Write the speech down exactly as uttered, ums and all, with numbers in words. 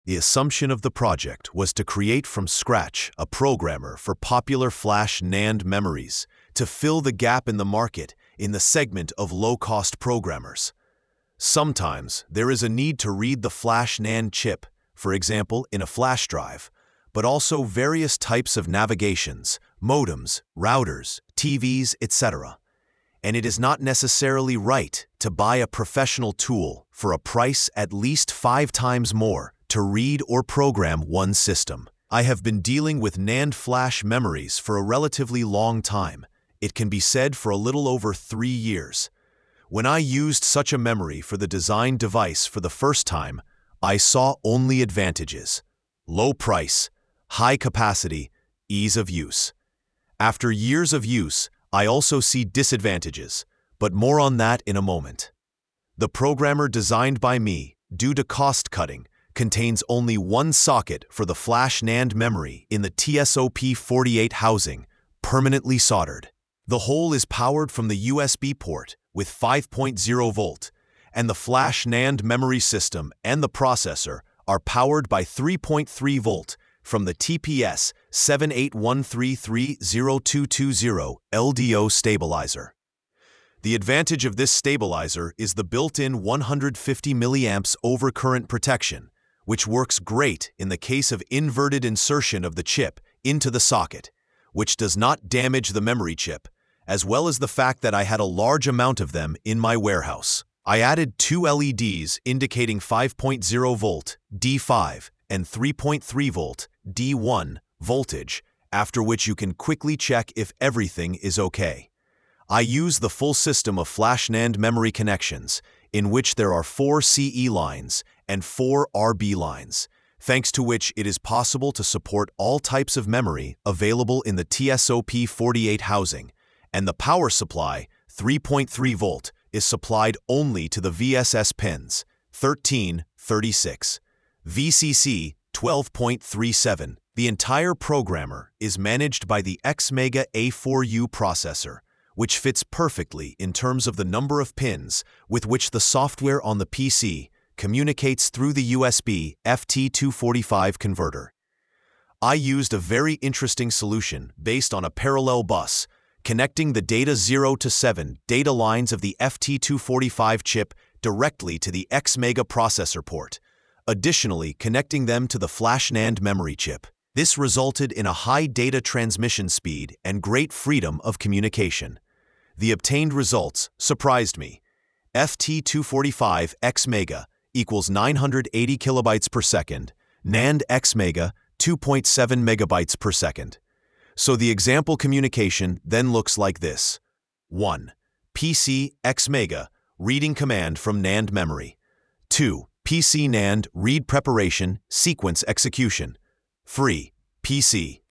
The assumption of the project was to create from scratch a programmer for popular flash NAND memories to fill the gap in the market in the segment of low-cost programmers. Sometimes there is a need to read the flash NAND chip, for example in a flash drive, but also various types of navigations, modems, routers, T Vs, et cetera. And it is not necessarily right to buy a professional tool for a price at least five times more to read or program one system. I have been dealing with NAND flash memories for a relatively long time. It can be said for a little over three years. When I used such a memory for the design device for the first time, I saw only advantages: low price, high capacity, ease of use. After years of use, I also see disadvantages, but more on that in a moment. The programmer designed by me, due to cost cutting, contains only one socket for the flash NAND memory in the T S O P forty-eight housing, permanently soldered. The whole is powered from the U S B port with five point zero volt, and the flash NAND memory system and the processor are powered by three point three volt from the T P S seven eight one three three zero two two zero L D O stabilizer. The advantage of this stabilizer is the built-in one hundred fifty milliamp hour overcurrent protection, which works great in the case of inverted insertion of the chip into the socket, which does not damage the memory chip, as well as the fact that I had a large amount of them in my warehouse. I added two L E Ds indicating five point zero volt D five and three point three volt D one voltage, after which you can quickly check if everything is okay. I use the full system of flash NAND memory connections, in which there are four C E lines and four R B lines, thanks to which it is possible to support all types of memory available in the T S O P forty-eight housing, and the power supply, three point three volt, is supplied only to the V S S pins thirteen, thirty-six, V C C twelve point three seven. The entire programmer is managed by the Xmega A four U processor, which fits perfectly in terms of the number of pins with which the software on the P C communicates through the U S B F T two forty-five converter. I used a very interesting solution based on a parallel bus, connecting the data zero to seven data lines of the F T two forty-five chip directly to the Xmega processor port, additionally connecting them to the flash NAND memory chip. This resulted in a high data transmission speed and great freedom of communication. The obtained results surprised me. F T two forty-five Xmega equals nine hundred eighty kilobytes per second, NAND Xmega two point seven megabytes per second. So the example communication then looks like this. one. P C Xmega reading command from NAND memory. two. P C NAND read preparation sequence execution. three. P C